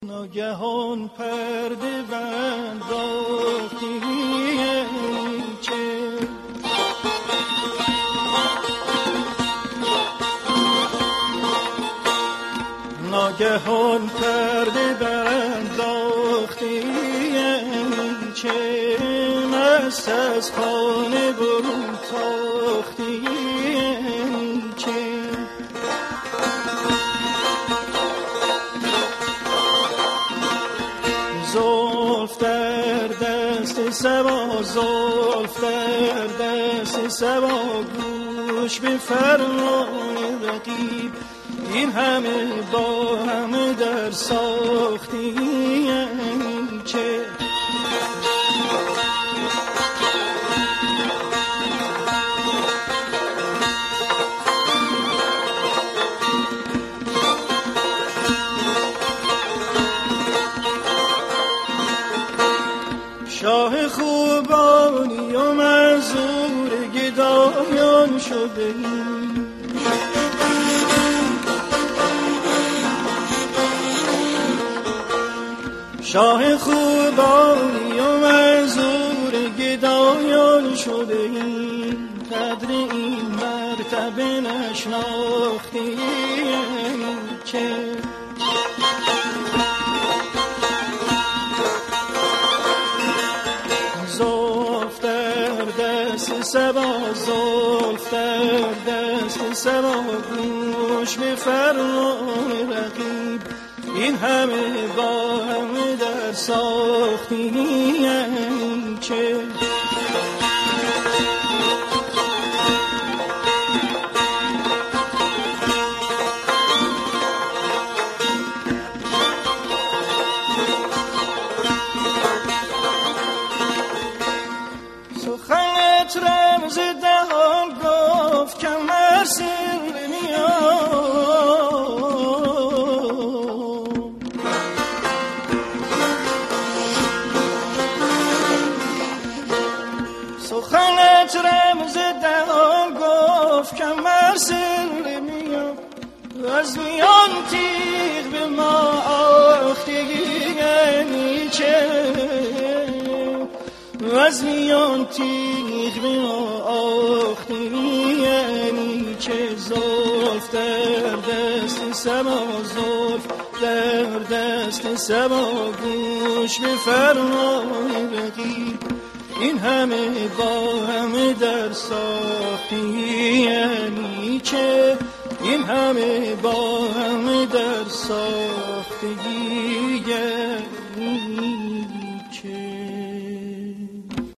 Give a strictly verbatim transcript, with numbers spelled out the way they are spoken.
ناگهان پرده بنداختی چه ناگهان پرده بنداختی چه مست از خانه برون تاختی چه زلف در دست سبا زلف در دست سبا گوش به فرمان رقیب این همه با همه در ساختی چه شاه خوبانی و منظور گدایان شده شاه خوبانی و منظور گدایان شده این قدر این مرتبه نشناختی چه زلف در دست سبا زلف در دست سبا گوش به فرمان رقیب این همه با همه در ساختی چه سخنت رمز دهان گفت که مرسل سخنت رمز دهان گفت که مرسل میاد از میان تیغ به ما آختگی یعنی چه از میان تیغ به ما آختگی یعنی چه زلف در دست سبا زلف در دست سبا گوش به فرمان رقیب این همه با همه در ساختی یعنی چه این همه با همه در ساختگی یعنی چه